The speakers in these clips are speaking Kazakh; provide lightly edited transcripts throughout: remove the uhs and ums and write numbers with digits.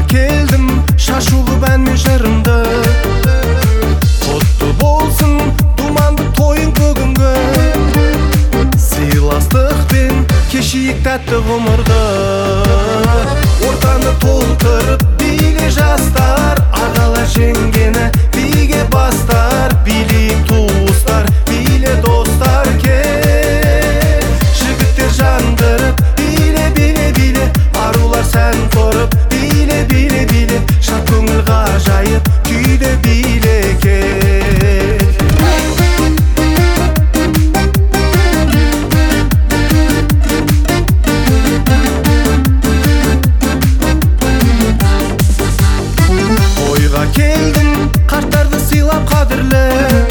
келдім шашулы әнмен жырымды. Құтты болсын думанды тойың бүгінгі, сыйластықпен кешейік тәтті ғұмырды. Ортаны толтырып биле жастар, ағалар жеңгені биге бастар. Билейік туыстар, биле достар, кел жігіттер жандырып биле биле биле, арулар сән құрып биле биле биле, шат көңіл ғажайып күйді биле кел. Тойға келдім қарттарды сыйлап қадірлі,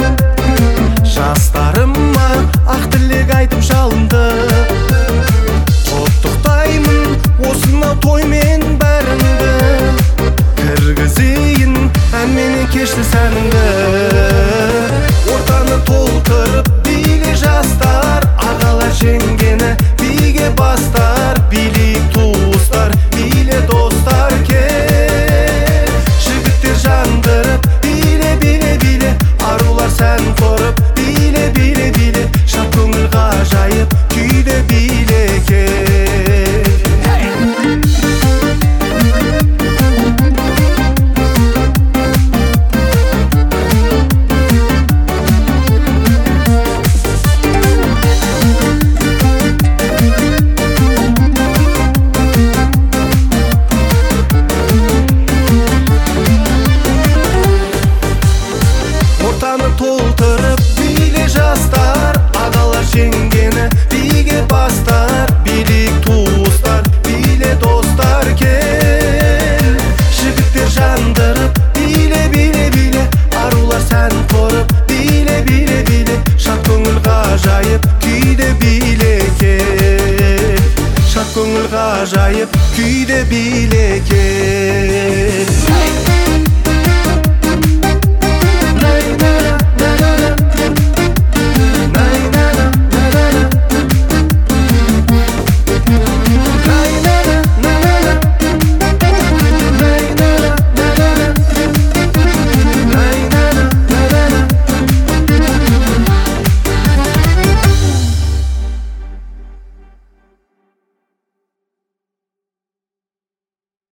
жастарыма ақ тілек айтып жалынды. Құттықтаймын осынау тоймен бәріңді, кіргізейін әнменен кешті сәніңді. Ортаны толтырып биле жастар, ағалар жеңгені биге бастар. Билейік туыстар, биле достар, кел жігіттер жандырып биле биле биле, арулар сән құрып биле биле биле, шат көңіл ғажайып күйді биле кел. Ортаны толтырып биле жастар, ағалар жеңгені биге бастар. Билейік туыстар, биле достар, кел жігіттер жандырып биле биле биле, арулар сән құрып биле биле биле, шат көңіл ғажайып күйді биле кел. Шат көңіл ғажайып күйді биле